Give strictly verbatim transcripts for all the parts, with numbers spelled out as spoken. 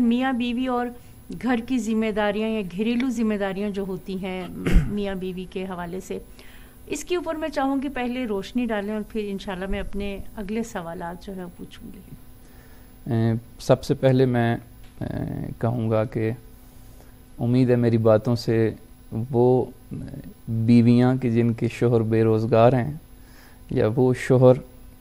میاں بیوی اور گھر کی ذمہ داریاں یا گھریلو ذمہ داریاں جو ہوتی ہیں میاں بیوی کے حوالے سے، اس کے اوپر میں چاہوں کہ پہلے روشنی ڈالیں اور پھر انشاءاللہ میں اپنے اگلے سوالات جو ہے پوچھوں گی. سب سے پہلے میں کہوں گا کہ امید ہے میری باتوں سے وہ بیویاں کہ جن کے شوہر بے روزگار ہیں، یا وہ شوہر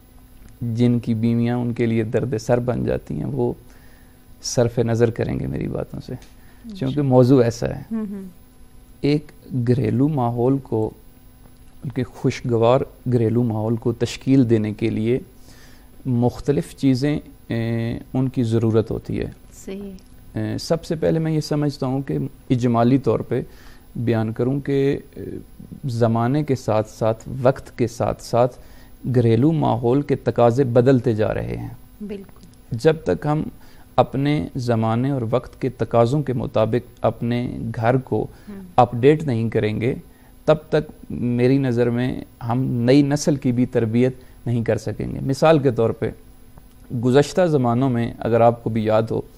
جن کی بیویاں ان کے لیے درد سر بن جاتی ہیں، وہ صرف نظر کریں گے میری باتوں سے، کیونکہ موضوع ایسا ہے. ایک گھریلو ماحول کو، ان کے خوشگوار گھریلو ماحول کو تشکیل دینے کے لیے مختلف چیزیں ان کی ضرورت ہوتی ہے. صحیح. سب سے پہلے میں یہ سمجھتا ہوں کہ اجمالی طور پہ بیان کروں کہ زمانے کے ساتھ ساتھ، وقت کے ساتھ ساتھ گھریلو ماحول کے تقاضے بدلتے جا رہے ہیں. بالکل. جب تک ہم اپنے زمانے اور وقت کے تقاضوں کے مطابق اپنے گھر کو اپ ڈیٹ نہیں کریں گے، تب تک میری نظر میں ہم نئی نسل کی بھی تربیت نہیں کر سکیں گے. مثال کے طور پہ گزشتہ زمانوں میں اگر آپ کو بھی یاد ہو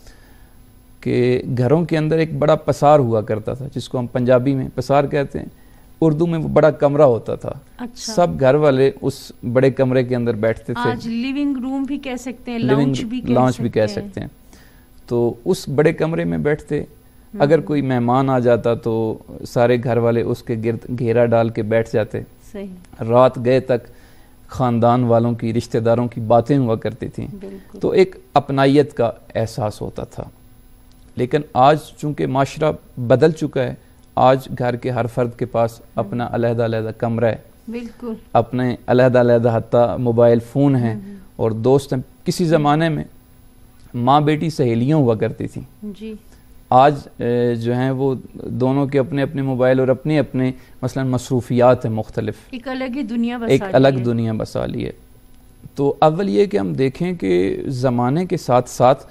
کہ گھروں کے اندر ایک بڑا پسار ہوا کرتا تھا، جس کو ہم پنجابی میں پسار کہتے ہیں، اردو میں وہ بڑا کمرہ ہوتا تھا. اچھا. سب گھر والے اس بڑے کمرے کے اندر بیٹھتے تھے. آج لیونگ روم بھی کہہ سکتے ہیں، لاؤنج بھی کہہ لاؤنج بھی کہہ سکتے ہیں. تو اس بڑے کمرے میں بیٹھتے، اگر کوئی مہمان آ جاتا تو سارے گھر والے اس کے گرد گھیرا ڈال کے بیٹھ جاتے. صحیح. رات گئے تک خاندان والوں کی، رشتہ داروں کی باتیں ہوا کرتی تھیں. تو ایک اپنائیت کا احساس ہوتا تھا. لیکن آج چونکہ معاشرہ بدل چکا ہے، آج گھر کے ہر فرد کے پاس اپنا علیحدہ علیحدہ کمرہ ہے. بالکل. اپنے علیحدہ علیحدہ حتیٰ موبائل فون ہیں اور دوست ہیں. کسی زمانے میں ماں بیٹی سہیلیاں ہوا کرتی تھیں. جی. آج جو ہیں وہ دونوں کے اپنے اپنے موبائل اور اپنے اپنے مثلا مصروفیات ہیں مختلف. ایک الگ ہی دنیا بسا ایک الگ دنیا بسا لی ہے. تو اول یہ کہ ہم دیکھیں کہ زمانے کے ساتھ ساتھ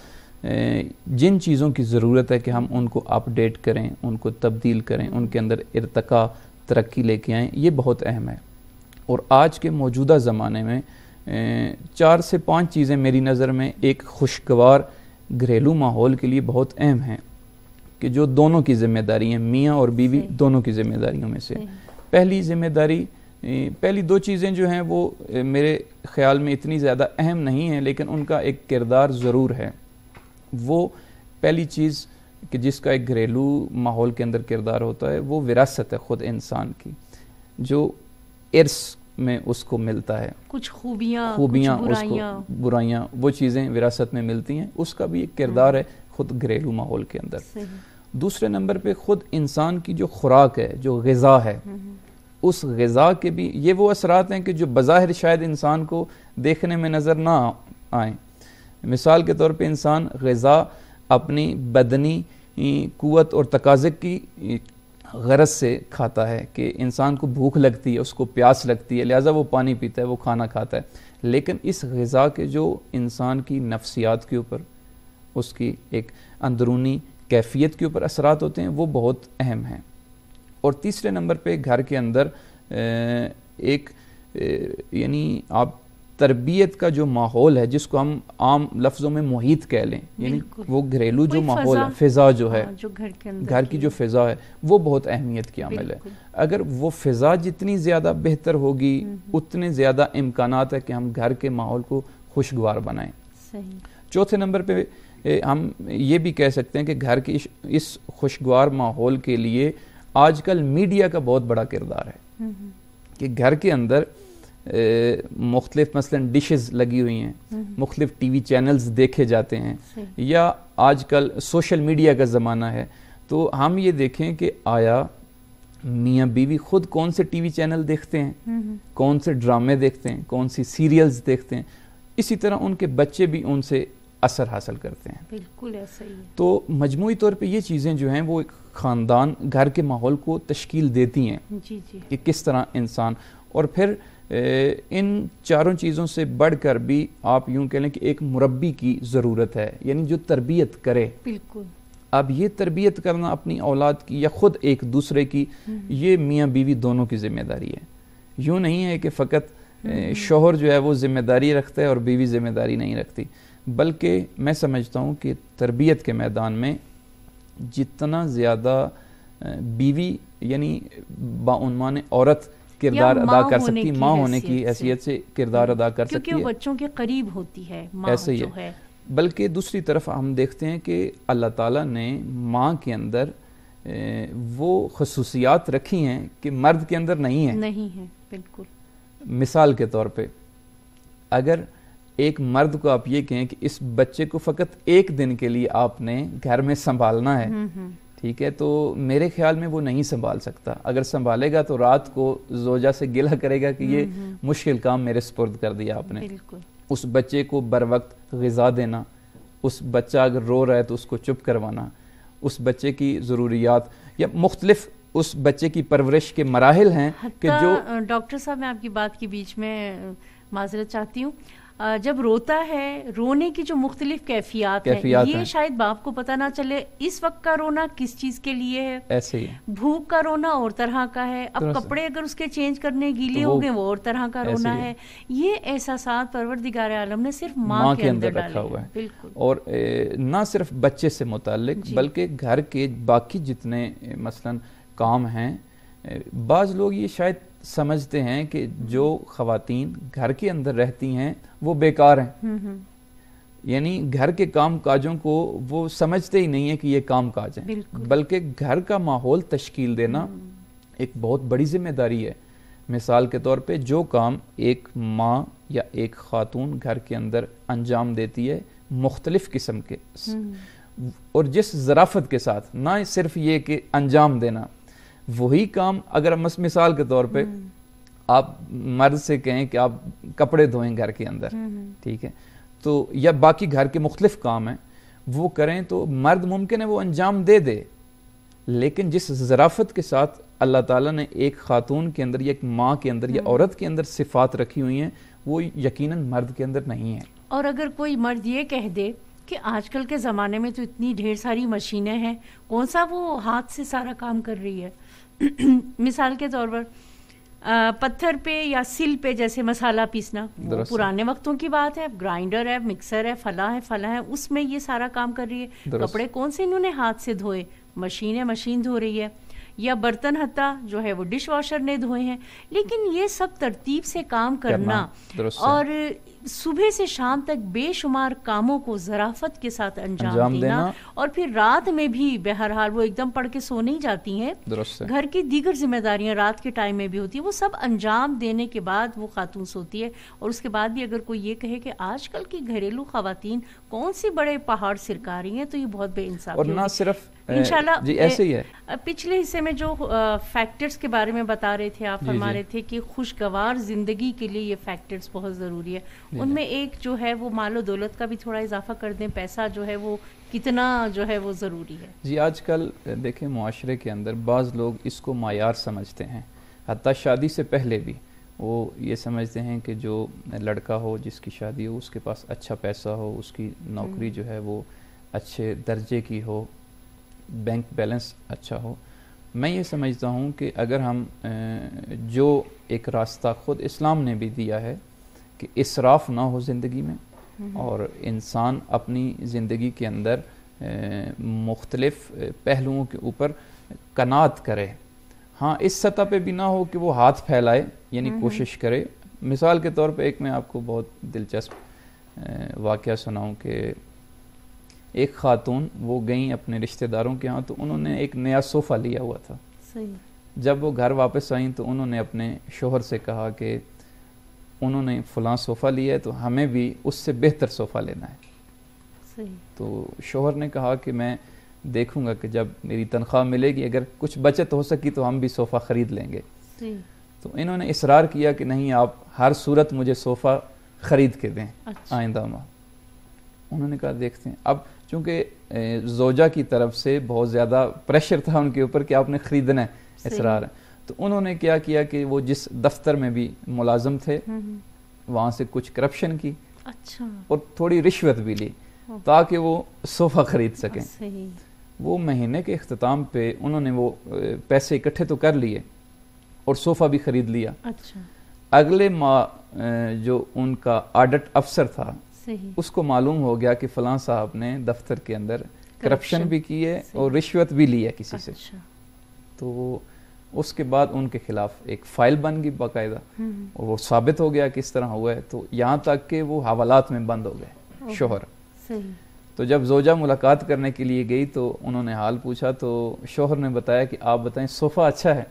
جن چیزوں کی ضرورت ہے کہ ہم ان کو اپ ڈیٹ کریں، ان کو تبدیل کریں، ان کے اندر ارتقاء ترقی لے کے آئیں، یہ بہت اہم ہے. اور آج کے موجودہ زمانے میں چار سے پانچ چیزیں میری نظر میں ایک خوشگوار گھریلو ماحول کے لیے بہت اہم ہیں، کہ جو دونوں کی ذمہ داری ہیں، میاں اور بیوی دونوں کی ذمہ داریوں میں سے. پہلی ذمہ داری، پہلی دو چیزیں جو ہیں وہ میرے خیال میں اتنی زیادہ اہم نہیں ہیں، لیکن ان کا ایک کردار ضرور ہے. وہ پہلی چیز کہ جس کا ایک گھریلو ماحول کے اندر کردار ہوتا ہے، وہ وراثت ہے خود انسان کی، جو ارث میں اس کو ملتا ہے. کچھ خوبیاں خوبیاں کچھ برائیاں اس کو برائیاں وہ چیزیں وراثت میں ملتی ہیں. اس کا بھی ایک کردار ہے خود گھریلو ماحول کے اندر. صحیح. دوسرے نمبر پہ خود انسان کی جو خوراک ہے، جو غذا ہے، اس غذا کے بھی یہ وہ اثرات ہیں کہ جو بظاہر شاید انسان کو دیکھنے میں نظر نہ آئیں. مثال کے طور پہ انسان غذا اپنی بدنی قوت اور تقاضے کی غرض سے کھاتا ہے، کہ انسان کو بھوک لگتی ہے، اس کو پیاس لگتی ہے، لہٰذا وہ پانی پیتا ہے، وہ کھانا کھاتا ہے. لیکن اس غذا کے جو انسان کی نفسیات کے اوپر، اس کی ایک اندرونی کیفیت کے اوپر اثرات ہوتے ہیں، وہ بہت اہم ہیں. اور تیسرے نمبر پہ گھر کے اندر ایک یعنی آپ تربیت کا جو ماحول ہے، جس کو ہم عام لفظوں میں محیط کہہ لیں، یعنی وہ گھریلو جو ماحول ہے، فضا جو ہے، گھر کی جو فضا ہے، وہ بہت اہمیت کی عامل ہے. اگر وہ فضا جتنی زیادہ بہتر ہوگی، اتنے زیادہ امکانات ہے کہ ہم گھر کے ماحول کو خوشگوار بنائیں. چوتھے نمبر پہ ہم یہ بھی کہہ سکتے ہیں کہ گھر کی اس خوشگوار ماحول کے لیے آج کل میڈیا کا بہت بڑا کردار ہے، کہ گھر کے اندر مختلف مثلا ڈشز لگی ہوئی ہیں، مختلف ٹی وی چینلز دیکھے جاتے ہیں، یا آج کل سوشل میڈیا کا زمانہ ہے. تو ہم یہ دیکھیں کہ آیا میاں بیوی خود کون سے ٹی وی چینل دیکھتے ہیں، کون سے ڈرامے دیکھتے ہیں، کون سی سیریلز دیکھتے ہیں، اسی طرح ان کے بچے بھی ان سے اثر حاصل کرتے ہیں. بالکل ایسا ہی ہے. تو مجموعی طور پہ یہ چیزیں جو ہیں وہ ایک خاندان گھر کے ماحول کو تشکیل دیتی ہیں، جی جی کہ کس طرح انسان. اور پھر ان چاروں چیزوں سے بڑھ کر بھی آپ یوں کہہ لیں کہ ایک مربی کی ضرورت ہے، یعنی جو تربیت کرے. بالکل. اب یہ تربیت کرنا اپنی اولاد کی یا خود ایک دوسرے کی، یہ میاں بیوی دونوں کی ذمہ داری ہے. یوں نہیں ہے کہ فقط شوہر جو ہے وہ ذمہ داری رکھتا ہے اور بیوی ذمہ داری نہیں رکھتی. بلکہ میں سمجھتا ہوں کہ تربیت کے میدان میں جتنا زیادہ بیوی یعنی باعنوان عورت کردار ادا کر سکتی، ماں ہونے کی حیثیت سے کردار ادا کر سکتی ہے، کیونکہ وہ بچوں کے قریب ہوتی ہے ماں ایسے ہی جو ہے. بلکہ دوسری طرف ہم دیکھتے ہیں کہ اللہ تعالیٰ نے ماں کے اندر وہ خصوصیات رکھی ہیں کہ مرد کے اندر نہیں ہیں. نہیں ہے بالکل. مثال کے طور پہ اگر ایک مرد کو آپ یہ کہیں کہ اس بچے کو فقط ایک دن کے لیے آپ نے گھر میں سنبھالنا ہے، ٹھیک ہے، تو میرے خیال میں وہ نہیں سنبھال سکتا. اگر سنبھالے گا تو رات کو زوجہ سے گلہ کرے گا کہ یہ مشکل کام میرے سپرد کر دیا آپ نے. اس بچے کو بر وقت غذا دینا، اس بچہ اگر رو رہا ہے تو اس کو چپ کروانا، اس بچے کی ضروریات یا مختلف اس بچے کی پرورش کے مراحل ہیں کہ جو. ڈاکٹر صاحب میں آپ کی بات کے بیچ میں معذرت چاہتی ہوں. جب روتا ہے رونے کی جو مختلف کیفیات ہیں یہ شاید باپ کو پتہ نہ چلے اس وقت کا رونا کس چیز کے لیے ہے. ایسے ہی بھوک کا رونا اور طرح کا ہے، اب کپڑے اگر اس کے چینج کرنے گیلے ہو گئے وہ اور طرح کا رونا ہے. یہ احساسات پروردگار عالم نے صرف ماں کے اندر رکھا ہوا ہے. بالکل. اور نہ صرف بچے سے متعلق بلکہ گھر کے باقی جتنے مثلا کام ہیں، بعض لوگ یہ شاید سمجھتے ہیں کہ جو خواتین گھر کے اندر رہتی ہیں وہ بیکار ہیں، یعنی گھر کے کام کاجوں کو وہ سمجھتے ہی نہیں ہیں کہ یہ کام کاج ہیں، بلکہ گھر کا ماحول تشکیل دینا ایک بہت بڑی ذمہ داری ہے. مثال کے طور پہ جو کام ایک ماں یا ایک خاتون گھر کے اندر انجام دیتی ہے مختلف قسم کے اور جس ظرافت کے ساتھ، نہ صرف یہ کہ انجام دینا، وہی کام اگر مثال کے طور پہ آپ مرد سے کہیں کہ آپ کپڑے دھوئیں گھر کے اندر، ٹھیک ہے، تو یا باقی گھر کے مختلف کام ہیں وہ کریں تو مرد ممکن ہے وہ انجام دے دے، لیکن جس ظرافت کے ساتھ اللہ تعالیٰ نے ایک خاتون کے اندر یا ایک ماں کے اندر یا عورت کے اندر صفات رکھی ہوئی ہیں وہ یقیناً مرد کے اندر نہیں ہے. اور اگر کوئی مرد یہ کہہ دے کہ آج کل کے زمانے میں تو اتنی ڈھیر ساری مشینیں ہیں، کون سا وہ ہاتھ سے سارا کام کر رہی ہے. مثال کے طور پر پتھر پہ یا سل پہ جیسے مسالہ پیسنا پرانے وقتوں کی بات ہے، گرائنڈر ہے، مکسر ہے، فلاں ہے فلاں ہے، اس میں یہ سارا کام کر رہی ہے. کپڑے کون سے انہوں نے ہاتھ سے دھوئے، مشین ہے مشین دھو رہی ہے، یا برتن حتیٰ جو ہے وہ ڈش واشر نے دھوئے ہیں. لیکن یہ سب ترتیب سے کام کرنا اور صبح سے شام تک بے شمار کاموں کو ظرافت کے ساتھ انجام دینا اور پھر رات میں بھی بہرحال وہ ایک دم پڑھ کے سو نہیں جاتی ہیں، گھر کی دیگر ذمہ داریاں رات کے ٹائم میں بھی ہوتی ہیں، وہ سب انجام دینے کے بعد وہ خاتون سوتی ہے. اور اس کے بعد بھی اگر کوئی یہ کہے کہ آج کل کی گھریلو خواتین کون سی بڑے پہاڑ سرکا رہی ہیں تو یہ بہت بے انصافی. اور نہ صرف انشاءاللہ جی ایسے ہی ہے. پچھلے حصے میں جو فیکٹرز کے بارے میں بتا رہے تھے آپ، فرما رہے تھے کہ خوشگوار زندگی کے لیے یہ فیکٹرز بہت ضروری ہے. ان میں ایک جو ہے وہ مال و دولت کا بھی تھوڑا اضافہ کر دیں، پیسہ جو ہے وہ کتنا جو ہے وہ ضروری ہے. جی آج کل دیکھیں معاشرے کے اندر بعض لوگ اس کو معیار سمجھتے ہیں، حتیٰ شادی سے پہلے بھی وہ یہ سمجھتے ہیں کہ جو لڑکا ہو جس کی شادی ہو اس کے پاس اچھا پیسہ ہو، اس کی نوکری جو ہے وہ اچھے درجے کی ہو، بینک بیلنس اچھا ہو. میں یہ سمجھتا ہوں کہ اگر ہم جو ایک راستہ خود اسلام نے بھی دیا ہے کہ اسراف نہ ہو زندگی میں اور انسان اپنی زندگی کے اندر مختلف پہلوؤں کے اوپر قناعت کرے، ہاں اس سطح پہ بھی نہ ہو کہ وہ ہاتھ پھیلائے، یعنی کوشش کرے. مثال کے طور پہ ایک میں آپ کو بہت دلچسپ واقعہ سناؤں کہ ایک خاتون وہ گئیں اپنے رشتہ داروں کے ہاں تو انہوں نے ایک نیا صوفہ لیا ہوا تھا. جب وہ گھر واپس آئیں تو انہوں نے اپنے شوہر سے کہا کہ انہوں نے فلاں صوفہ لیا ہے تو ہمیں بھی اس سے بہتر صوفہ لینا ہے. تو شوہر نے کہا کہ میں دیکھوں گا کہ جب میری تنخواہ ملے گی اگر کچھ بچت ہو سکی تو ہم بھی صوفہ خرید لیں گے. تو انہوں نے اصرار کیا کہ نہیں آپ ہر صورت مجھے صوفہ خرید کے دیں آئندہ ماہ. انہوں نے کہا دیکھتے ہیں. اب چونکہ زوجہ کی طرف سے بہت زیادہ پریشر تھا ان کے اوپر کہ آپ نے خریدنا ہے، اصرار ہے، تو انہوں نے کیا کیا کہ وہ جس دفتر میں بھی ملازم تھے وہاں سے کچھ کرپشن کی اور تھوڑی رشوت بھی لی تاکہ وہ صوفہ خرید سکیں. وہ مہینے کے اختتام پہ انہوں نے وہ پیسے اکٹھے تو کر لیے اور صوفہ بھی خرید لیا. اگلے ماہ جو ان کا آڈٹ افسر تھا اس کو معلوم ہو گیا کہ فلاں صاحب نے دفتر کے اندر کرپشن بھی کی ہے اور رشوت بھی لی ہے کسی سے, تو اس کے بعد ان کے خلاف ایک فائل بن گئی باقاعدہ, اور وہ ثابت ہو گیا کہ اس طرح ہوا ہے, تو یہاں تک کہ وہ حوالات میں بند ہو گئے شوہر. تو جب زوجہ ملاقات کرنے کے لیے گئی تو انہوں نے حال پوچھا, تو شوہر نے بتایا کہ آپ بتائیں صوفہ اچھا ہے,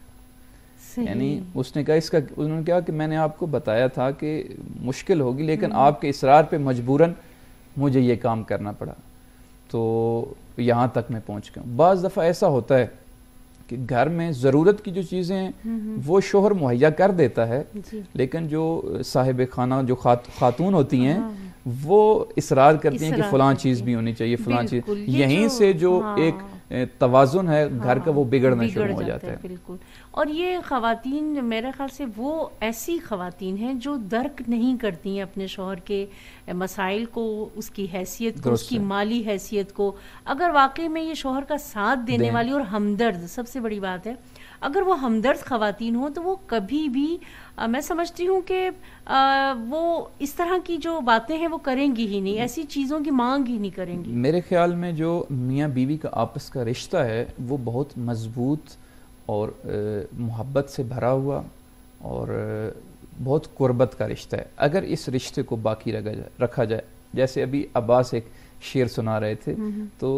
یعنی اس نے کہا اس کا, انہوں نے کہا کہ میں نے آپ کو بتایا تھا کہ مشکل ہوگی لیکن آپ کے اصرار پہ مجبوراً مجھے یہ کام کرنا پڑا, تو یہاں تک میں پہنچ گیا ہوں. بعض دفعہ ایسا ہوتا ہے کہ گھر میں ضرورت کی جو چیزیں ہیں وہ شوہر مہیا کر دیتا ہے, لیکن جو صاحب خانہ جو خاتون ہوتی ہیں وہ اصرار کرتی ہیں کہ فلاں چیز بھی ہونی چاہیے, فلاں چیز, یہیں سے جو ایک توازن ہے گھر کا وہ بگڑنا شروع ہو جاتا ہے. بالکل. اور یہ خواتین میرے خیال سے وہ ایسی خواتین ہیں جو درک نہیں کرتی ہیں اپنے شوہر کے مسائل کو, اس کی حیثیت کو, اس کی مالی حیثیت کو. اگر واقعی میں یہ شوہر کا ساتھ دینے والی اور ہمدرد, سب سے بڑی بات ہے, اگر وہ ہمدرد خواتین ہوں تو وہ کبھی بھی میں سمجھتی ہوں کہ وہ اس طرح کی جو باتیں ہیں وہ کریں گی ہی نہیں, ایسی چیزوں کی مانگ ہی نہیں کریں گی. میرے خیال میں جو میاں بیوی کا آپس کا رشتہ ہے وہ بہت مضبوط اور محبت سے بھرا ہوا اور بہت قربت کا رشتہ ہے. اگر اس رشتے کو باقی رکھا جائے, جیسے ابھی عباس ایک شعر سنا رہے تھے, تو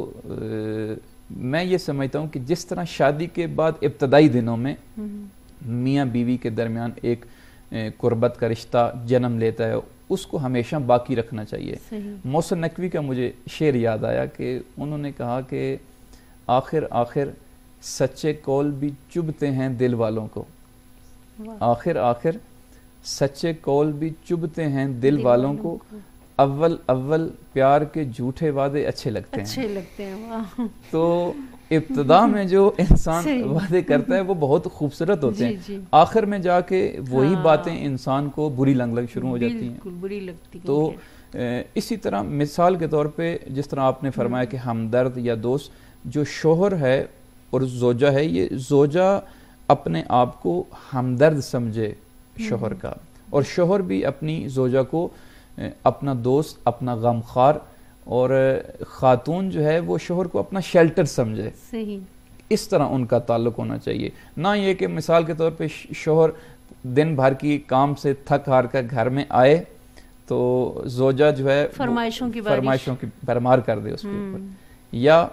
میں یہ سمجھتا ہوں کہ جس طرح شادی کے بعد ابتدائی دنوں میں میاں بیوی کے درمیان ایک قربت کا رشتہ جنم لیتا ہے, اس کو ہمیشہ باقی رکھنا چاہیے. محسن نقوی کا مجھے شعر یاد آیا کہ انہوں نے کہا کہ آخر آخر سچے کول بھی چبھتے ہیں دل والوں کو, آخر آخر سچے کول بھی چبھتے ہیں دل والوں کو, اول اول پیار کے جھوٹے وعدے اچھے لگتے ہیں. اچھے لگتے ہیں. تو ابتدا میں جو انسان وعدے کرتا ہے وہ بہت خوبصورت ہوتے ہیں, آخر میں جا کے وہی باتیں انسان کو بری لگ لگ شروع ہو جاتی ہیں, بری لگتی. تو اسی طرح مثال کے طور پہ جس طرح آپ نے فرمایا کہ ہمدرد یا دوست, جو شوہر ہے اور زوجہ ہے, یہ زوجہ اپنے آپ کو ہمدرد سمجھے شوہر کا, اور شوہر بھی اپنی زوجہ کو اپنا دوست, اپنا غمخوار, اور خاتون جو ہے وہ شوہر کو اپنا شیلٹر سمجھے. صحیح. اس طرح ان کا تعلق ہونا چاہیے, نہ یہ کہ مثال کے طور پہ شوہر دن بھر کی کام سے تھک ہار کر گھر میں آئے تو زوجہ جو ہے فرمائشوں کی فرمائشوں کی بھرمار کر دے اس کے اوپر. یا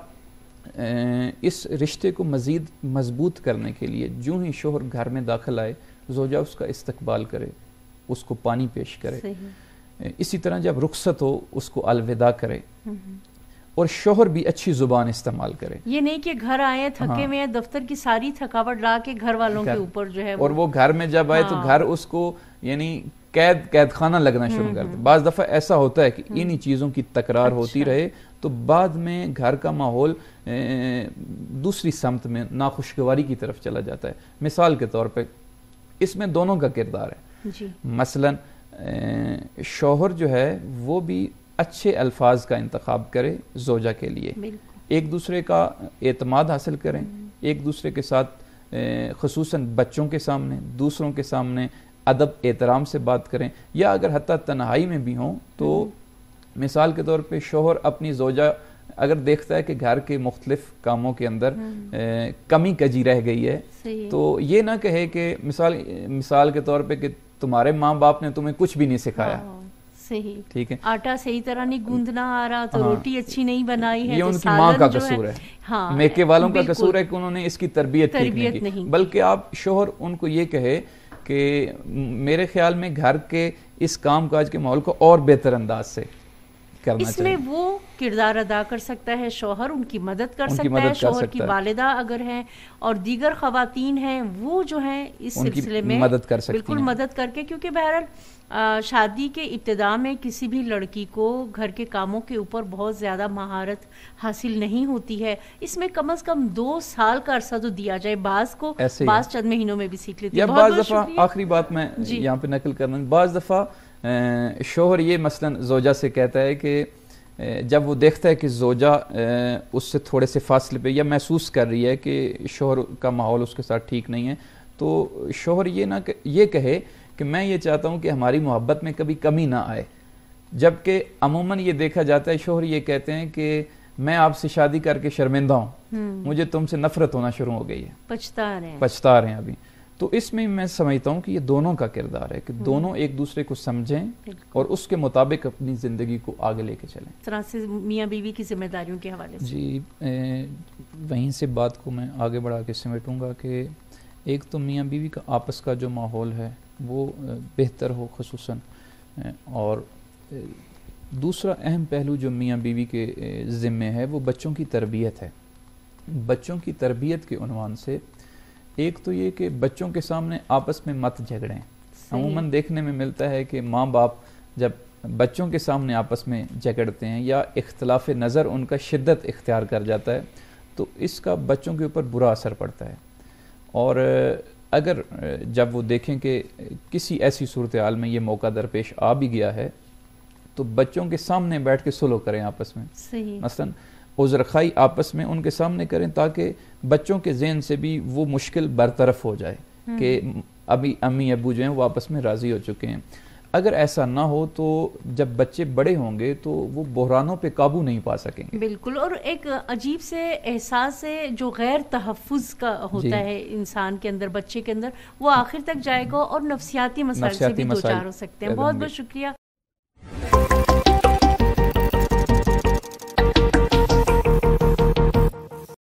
اس رشتے کو مزید مضبوط کرنے کے لیے جو ہی شوہر گھر میں داخل آئے زوجہ اس کا استقبال کرے, اس کو پانی پیش کرے. اسی طرح جب رخصت ہو اس کو الوداع کرے, اور شوہر بھی اچھی زبان استعمال کرے. یہ نہیں کہ گھر آئے تھکے ہوئے ہیں, دفتر کی ساری تھکاوٹ لا کے گھر والوں کے اوپر جو ہے, اور وہ گھر میں جب آئے تو گھر اس کو یعنی قید قید خانہ لگنا شروع کرتے. بعض دفعہ ایسا ہوتا ہے کہ انہی چیزوں کی تکرار ہوتی رہے تو بعد میں گھر کا ماحول دوسری سمت میں ناخوشگواری کی طرف چلا جاتا ہے. مثال کے طور پہ اس میں دونوں کا کردار ہے. مثلا شوہر جو ہے وہ بھی اچھے الفاظ کا انتخاب کرے زوجہ کے لیے, ایک دوسرے کا اعتماد حاصل کریں, ایک دوسرے کے ساتھ خصوصاً بچوں کے سامنے, دوسروں کے سامنے ادب احترام سے بات کریں, یا اگر حتیٰ تنہائی میں بھی ہوں تو مثال کے طور پہ شوہر اپنی زوجہ اگر دیکھتا ہے کہ گھر کے مختلف کاموں کے اندر کمی کجی رہ گئی ہے تو یہ نہ کہے کہ مثال مثال کے طور پہ کہ تمہارے ماں باپ نے تمہیں کچھ بھی نہیں سکھایا, صحیح, ٹھیک ہے, آٹا صحیح طرح نہیں گوندنا آ رہا تو روٹی اچھی نہیں بنائی ہے, یہ ان کی ماں کا قصور ہے, میکے والوں کا قصور ہے کہ انہوں نے اس کی تربیت ٹھیک نہیں کی. بلکہ آپ شوہر ان کو یہ کہے کہ میرے خیال میں گھر کے اس کام کاج کے ماحول کو اور بہتر انداز سے کرنا اس میں وہ کردار ادا کر سکتا ہے شوہر, ان کی مدد کر سکتا ہے, شوہر کی والدہ اگر ہیں اور دیگر خواتین ہیں وہ جو ہیں اس سلسلے میں مدد کر سکتی ہیں, بالکل مدد کر کے, کیونکہ بہرحال شادی کے ابتدا میں کسی بھی لڑکی کو گھر کے کاموں کے اوپر بہت زیادہ مہارت حاصل نہیں ہوتی ہے. اس میں کم از کم دو سال کا عرصہ تو دیا جائے, بعض کو بعض چند مہینوں میں بھی سیکھ لیتی ہے. یا بعض دفعہ آخری بات میں یہاں پہ نقل کرنا, بعض دفعہ شوہر یہ مثلا زوجہ سے کہتا ہے کہ جب وہ دیکھتا ہے کہ زوجہ اس سے تھوڑے سے فاصلے پہ یا محسوس کر رہی ہے کہ شوہر کا ماحول اس کے ساتھ ٹھیک نہیں ہے, تو شوہر یہ نہ یہ کہے کہ میں یہ چاہتا ہوں کہ ہماری محبت میں کبھی کمی نہ آئے, جبکہ عموماً یہ دیکھا جاتا ہے شوہر یہ کہتے ہیں کہ میں آپ سے شادی کر کے شرمندہ ہوں، مجھے تم سے نفرت ہونا شروع ہو گئی ہے، پچھتا رہے ہیں پچھتا رہے ہیں ابھی. تو اس میں میں سمجھتا ہوں کہ یہ دونوں کا کردار ہے کہ دونوں ایک دوسرے کو سمجھیں اور اس کے مطابق اپنی زندگی کو آگے لے کے چلیں. اس طرح سے میاں بیوی کی ذمہ داریوں کے حوالے سے جی وہیں سے بات کو میں آگے بڑھا کے سمیٹوں گا کہ ایک تو میاں بیوی کا آپس کا جو ماحول ہے وہ بہتر ہو خصوصاً، اور دوسرا اہم پہلو جو میاں بیوی کے ذمے ہے وہ بچوں کی تربیت ہے. بچوں کی تربیت کے عنوان سے ایک تو یہ کہ بچوں کے سامنے آپس میں مت جھگڑیں. عموماً دیکھنے میں ملتا ہے کہ ماں باپ جب بچوں کے سامنے آپس میں جھگڑتے ہیں یا اختلاف نظر ان کا شدت اختیار کر جاتا ہے تو اس کا بچوں کے اوپر برا اثر پڑتا ہے. اور اگر جب وہ دیکھیں کہ کسی ایسی صورتحال میں یہ موقع درپیش آ بھی گیا ہے تو بچوں کے سامنے بیٹھ کے سلو کریں آپس میں. مثلاً عذرخوائی آپس میں ان کے سامنے کریں تاکہ بچوں کے ذہن سے بھی وہ مشکل برطرف ہو جائے کہ ابھی امی ابو جو ہیں وہ آپس میں راضی ہو چکے ہیں. اگر ایسا نہ ہو تو جب بچے بڑے ہوں گے تو وہ بحرانوں پہ قابو نہیں پا سکیں گے. بالکل. اور ایک عجیب سے احساس ہے جو غیر تحفظ کا ہوتا ہے انسان کے اندر، بچے کے اندر، وہ آخر تک جائے گا اور نفسیاتی مسائل سے بھی دوچار ہو سکتے ہیں. بہت بہت شکریہ